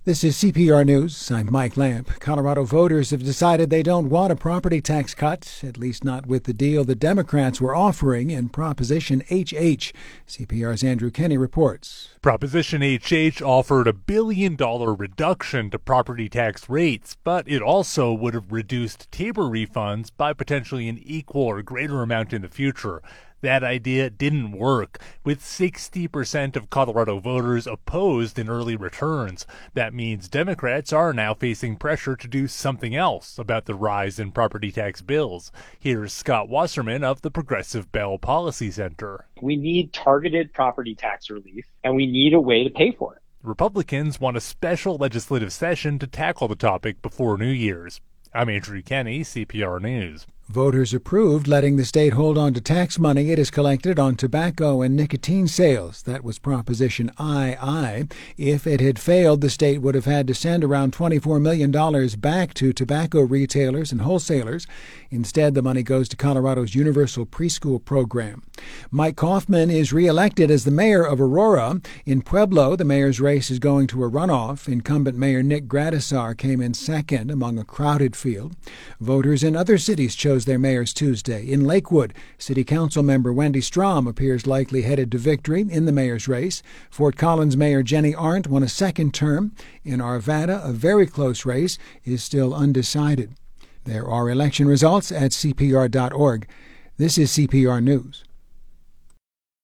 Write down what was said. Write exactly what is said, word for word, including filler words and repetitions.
This is C P R News. I'm Mike Lamp. Colorado voters have decided they don't want a property tax cut, at least not with the deal the Democrats were offering in Proposition H H. C P R's Andrew Kenny reports. Proposition H H offered a billion dollar reduction to property tax rates, but it also would have reduced Tabor refunds by potentially an equal or greater amount in the future. That idea didn't work, with sixty percent of Colorado voters opposed in early returns. That means Democrats are now facing pressure to do something else about the rise in property tax bills. Here's Scott Wasserman of the Progressive Bell Policy Center. We need targeted property tax relief, and we need a way to pay for it. Republicans want a special legislative session to tackle the topic before New Year's. I'm Andrew Kenny, C P R News. Voters approved letting the state hold on to tax money it has collected on tobacco and nicotine sales. That was Proposition I I. If it had failed, the state would have had to send around twenty-four million dollars back to tobacco retailers and wholesalers. Instead, the money goes to Colorado's Universal Preschool Program. Mike Kaufman is reelected as the mayor of Aurora. In Pueblo, the mayor's race is going to a runoff. Incumbent Mayor Nick Gradisar came in second among a crowded field. Voters in other cities chose their mayors Tuesday. In Lakewood, City Council member Wendy Strom appears likely headed to victory in the mayor's race. Fort Collins Mayor Jenny Arndt won a second term. In Arvada, a very close race is still undecided. There are election results at C P R dot org. This is C P R News.